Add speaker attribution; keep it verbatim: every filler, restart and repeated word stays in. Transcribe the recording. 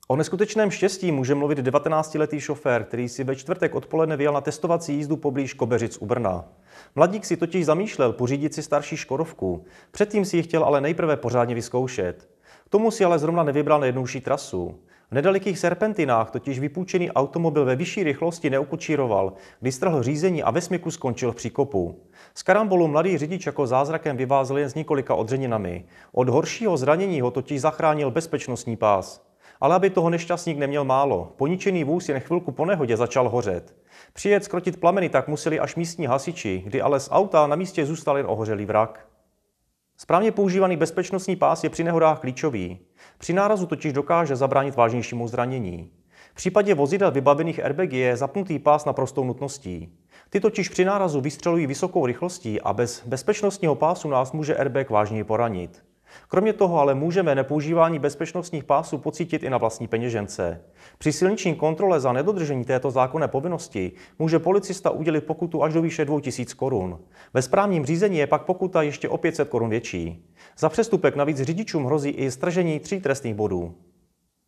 Speaker 1: O neskutečném štěstí může mluvit devatenáctiletý šofér, který si ve čtvrtek odpoledne vyjel na testovací jízdu poblíž Kobeřic u Brna. Mladík si totiž zamýšlel pořídit si starší Škodovku. Předtím si ji chtěl ale nejprve pořádně vyzkoušet. K tomu si ale zrovna nevybral nejjednodušší trasu. V nedalekých serpentinách totiž vypůjčený automobil ve vyšší rychlosti neukočíroval, když strhl řízení a ve smyku skončil v příkopu. Z karambolu mladý řidič jako zázrakem vyvázl jen s několika odřeninami. Od horšího zranění ho totiž zachránil bezpečnostní pás. Ale aby toho nešťastník neměl málo, poničený vůz jen chvilku po nehodě začal hořet. Přijet zkrotit plameny tak museli až místní hasiči, kdy ale z auta na místě zůstal jen ohořelý vrak. Správně používaný bezpečnostní pás je při nehodách klíčový. Při nárazu totiž dokáže zabránit vážnějšímu zranění. V případě vozidel vybavených airbagy je zapnutý pás naprostou nutností. Ty totiž při nárazu vystřelují vysokou rychlostí a bez bezpečnostního pásu nás může airbag vážněji poranit. Kromě toho ale můžeme nepoužívání bezpečnostních pásů pocítit i na vlastní peněžence. Při silniční kontrole za nedodržení této zákonné povinnosti může policista udělit pokutu až do výše dvou tisíc korun. Ve správním řízení je pak pokuta ještě o pět set korun větší. Za přestupek navíc řidičům hrozí i stržení tří trestných bodů.